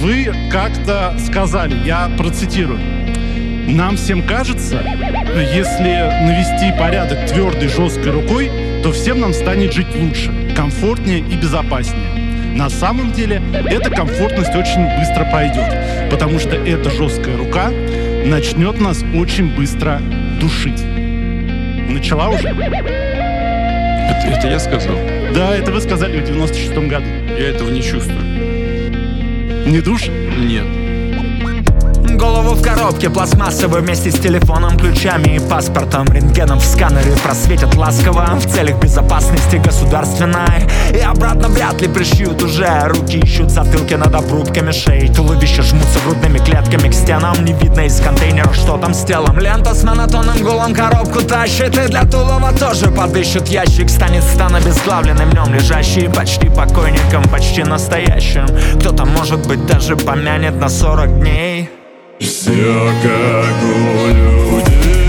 Вы как-то сказали, я процитирую: «Нам всем кажется, если навести порядок твердой, жесткой рукой, то всем нам станет жить лучше, комфортнее и безопаснее». На самом деле, эта комфортность очень быстро пройдет, потому что эта жесткая рука начнет нас очень быстро душить. Начала уже? Это я сказал? Да, это вы сказали в 96-м году. Я этого не чувствую. Не душит? Нет. Голову в коробке пластмассовой вместе с телефоном, ключами и паспортом. Рентгеном в сканере просветят ласково в целях безопасности государственной. И обратно вряд ли пришьют уже. Руки ищут затылки над обрубками шеи. Туловища жмутся грудными клетками к стенам. Не видно из контейнера, что там с телом. Лента с монотонным гулом коробку тащит. И для Тулова тоже подыщут ящик. Станет стан обезглавленным днем лежащий. Почти покойником, почти настоящим. Кто-то, может быть, даже помянет на 40 дней. Все как у людей,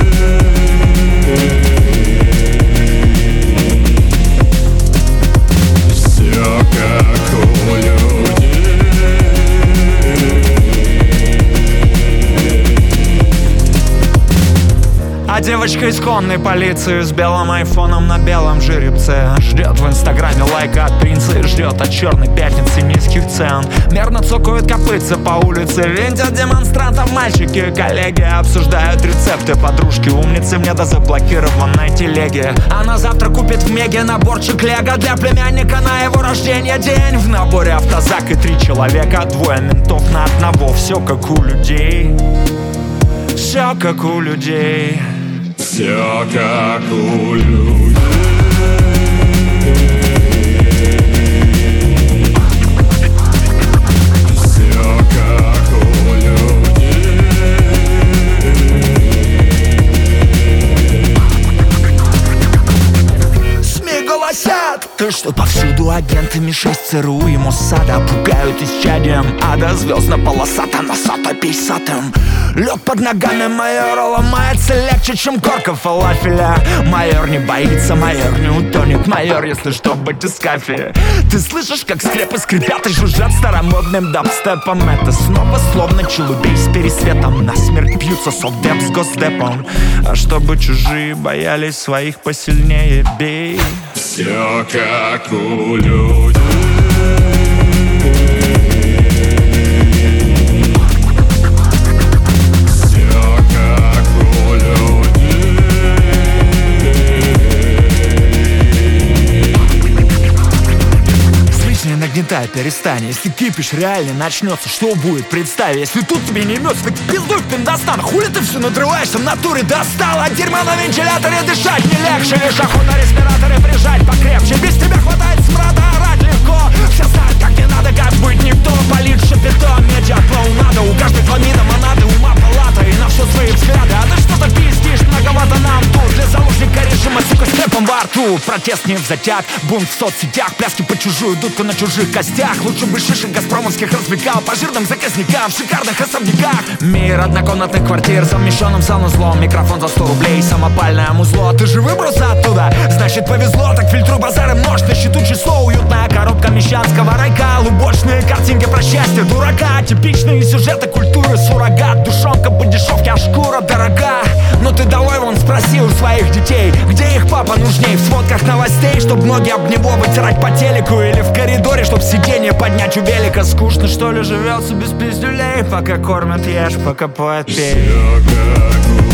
все как у людей. А девочка из конной полиции с белым айфоном на белом жеребце ждет в инстаграме лайка от принца и ждет от черной пятницы низких цен. Мерно цокают копытца по улице, лентят демонстрантов мальчики. Коллеги обсуждают рецепты, подружки умницы мне до заблокированной телеги. Она завтра купит в Меге наборчик лего для племянника на его рождение день. В наборе автозак и 3 человека, 2 ментов на одного. Все как у людей, все как у людей. Все как у людей. Все как у людей. СМИ голосят, то что повсюду агенты МИ-6, ЦРУ и Моссада пугают исчадием ада. Звездно-полосато, носато пейсатым. Лед под ногами майора ломается легче, чем корка фалафеля. Майор не боится, майор не утонет. Майор, если что, батискафе. Ты слышишь, как скрепы скрипят и жужжат старомодным дабстепом. Это снова словно челубей с пересветом. Насмерть бьются совдеп с госдепом. А чтобы чужие боялись своих посильнее, бей. Все как у людей. Нагнетай, перестань. Если кипиш реально начнется, что будет? Представь, если тут тебе не имется, так пиздуй в пиндостан. Хули ты все надрываешься, в натуре достал. От дерьма на вентиляторе дышать не легче. Лишь охота респираторы прижать покрепче. Без тебя хватает смрада, орать легко. Все знают, как не надо, как быть никто. Полит шапито, медиа клоунада. У каждой фламина монады, ума палата. И на все свои взгляды. А ты что-то пиздишь, многовато нам тут. Для заложника режима, сука, с кэпом во рту. Протест не взатяг, бунт в соцсетях. Пляски по чужую, дудку на чужих костях. Лучше бы шишек газпромовских развлекал по жирным заказникам в шикарных особняках. Мир однокомнатных квартир, совмещенным санузлом. Микрофон за 100 рублей, самопальное музло. Ты же выбрался оттуда? Значит повезло. Так фильтруй базары множь, на счету число. Уютная коробка мещанского райка. Лубочные картинки про счастье дурака. Типичные сюжеты культуры, суррогат. Душонка по дешевке, а шкура дорога. Но ты давай вон спроси у своих детей, где их папа нужней. В сводках новостей, чтоб ноги об него вытирать по телеку. Или в коридоре, чтоб сиденье поднять у велика. Скучно, что ли, живется без пиздюлей? Пока кормят, ешь, пока поет, пей. Все как у